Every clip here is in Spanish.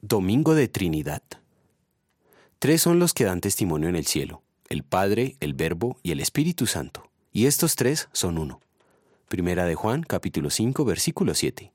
Domingo de Trinidad. Tres son los que dan testimonio en el cielo: el Padre, el Verbo y el Espíritu Santo. Y estos tres son uno. Primera de Juan, capítulo 5, versículo 7.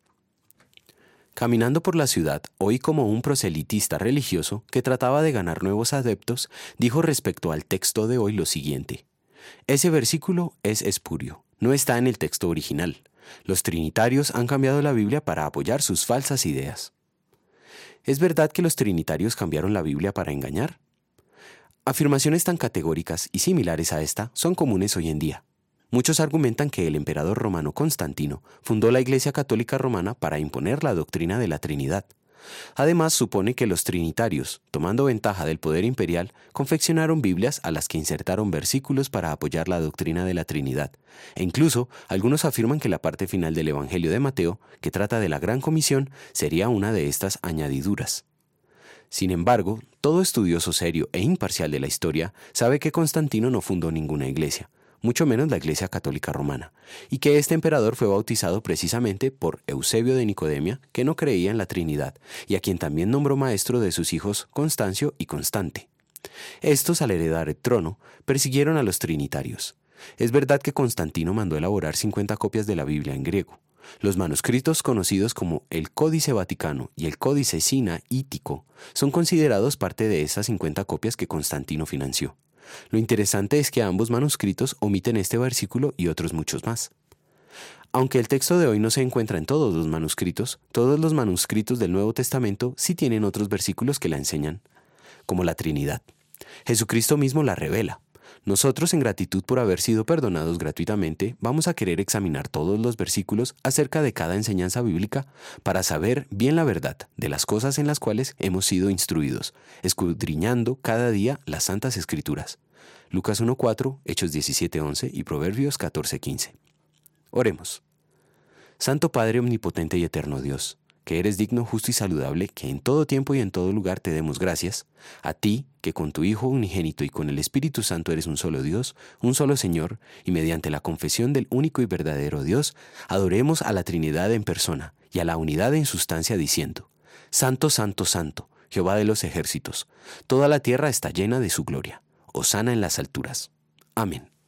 Caminando por la ciudad, oí como un proselitista religioso que trataba de ganar nuevos adeptos, dijo respecto al texto de hoy lo siguiente: ese versículo es espurio, no está en el texto original. Los trinitarios han cambiado la Biblia para apoyar sus falsas ideas. ¿Es verdad que los trinitarios cambiaron la Biblia para engañar? Afirmaciones tan categóricas y similares a esta son comunes hoy en día. Muchos argumentan que el emperador romano Constantino fundó la Iglesia Católica Romana para imponer la doctrina de la Trinidad. Además, supone que los trinitarios, tomando ventaja del poder imperial, confeccionaron Biblias a las que insertaron versículos para apoyar la doctrina de la Trinidad. E incluso, algunos afirman que la parte final del Evangelio de Mateo, que trata de la Gran Comisión, sería una de estas añadiduras. Sin embargo, todo estudioso serio e imparcial de la historia sabe que Constantino no fundó ninguna iglesia, mucho menos la Iglesia Católica Romana, y que este emperador fue bautizado precisamente por Eusebio de Nicodemia, que no creía en la Trinidad, y a quien también nombró maestro de sus hijos Constancio y Constante. Estos, al heredar el trono, persiguieron a los trinitarios. Es verdad que Constantino mandó elaborar 50 copias de la Biblia en griego. Los manuscritos conocidos como el Códice Vaticano y el Códice Sinaítico son considerados parte de esas 50 copias que Constantino financió. Lo interesante es que ambos manuscritos omiten este versículo y otros muchos más. Aunque el texto de hoy no se encuentra en todos los manuscritos del Nuevo Testamento sí tienen otros versículos que la enseñan, como la Trinidad. Jesucristo mismo la revela. Nosotros, en gratitud por haber sido perdonados gratuitamente, vamos a querer examinar todos los versículos acerca de cada enseñanza bíblica para saber bien la verdad de las cosas en las cuales hemos sido instruidos, escudriñando cada día las Santas Escrituras. Lucas 1:4, Hechos 17:11 y Proverbios 14:15. Oremos. Santo Padre omnipotente y eterno Dios, que eres digno, justo y saludable, que en todo tiempo y en todo lugar te demos gracias, a ti, que con tu Hijo unigénito y con el Espíritu Santo eres un solo Dios, un solo Señor, y mediante la confesión del único y verdadero Dios, adoremos a la Trinidad en persona y a la unidad en sustancia diciendo: Santo, Santo, Santo, Jehová de los ejércitos, toda la tierra está llena de su gloria. Hosana en las alturas. Amén.